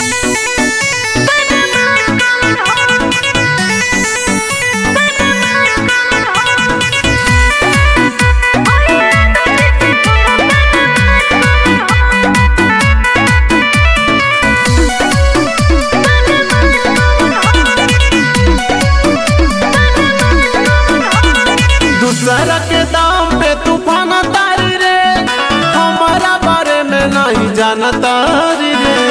दूसरा के दाम पे तूफान तारी रे, हमारा बारे में नहीं जानता रे।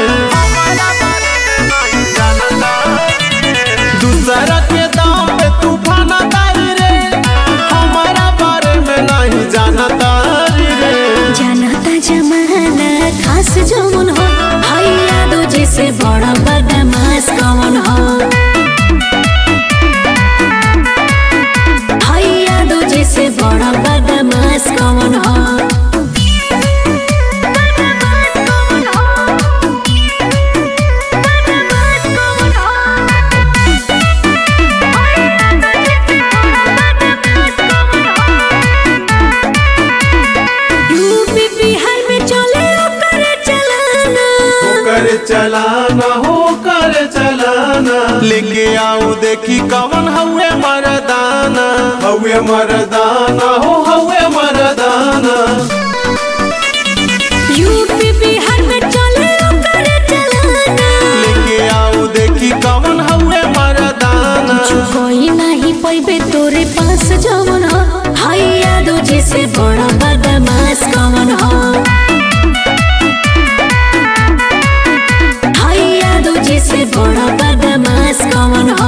दूसरा के दाम पे तूफान तारी रे, हमारा बारे में नहीं जानता रे। जानता जमाना खास जमन हो, भैया दो जैसे बड़ा बदमाश कौन हो। से बड़ा बदमाश कौन हो। यूपी बिहार में चले ओकर चलाना, ओकर चलाना हो कर चलाना। लेके आओ देखी कवन हवे मर्दाना, हवे मर्दाना हो हवे मर्दाना। यूपी बिहार में चले ओकर चलाना, लेके आओ देखी कवन हवे मर्दाना। कोई नहीं पैबे तोरे पास जवन हो, भैया दो जैसे बड़ा बदमाश कौन हो। भैया दो जैसे बड़ा बदमाश कौन हो।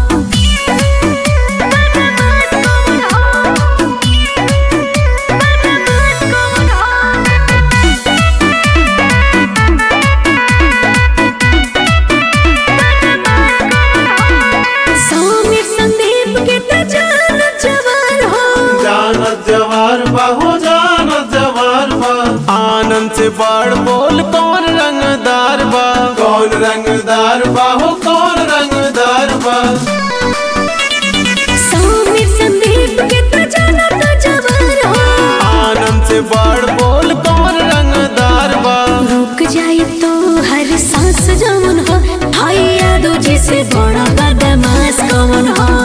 जवार बाहो जान जवार बा, आनंद से बाढ़ बोल कौन रंगदार बा, कौन रंगदार बा हो कौन रंगदार बा। सौमिर संदीप के तो जाना तो जवार हो, आनंद से बाढ़ बोल कौन रंगदार बा। रुक जाए तो हर सांस जमन हो, भैया दो जैसे बड़ा बदमाश कौन हो।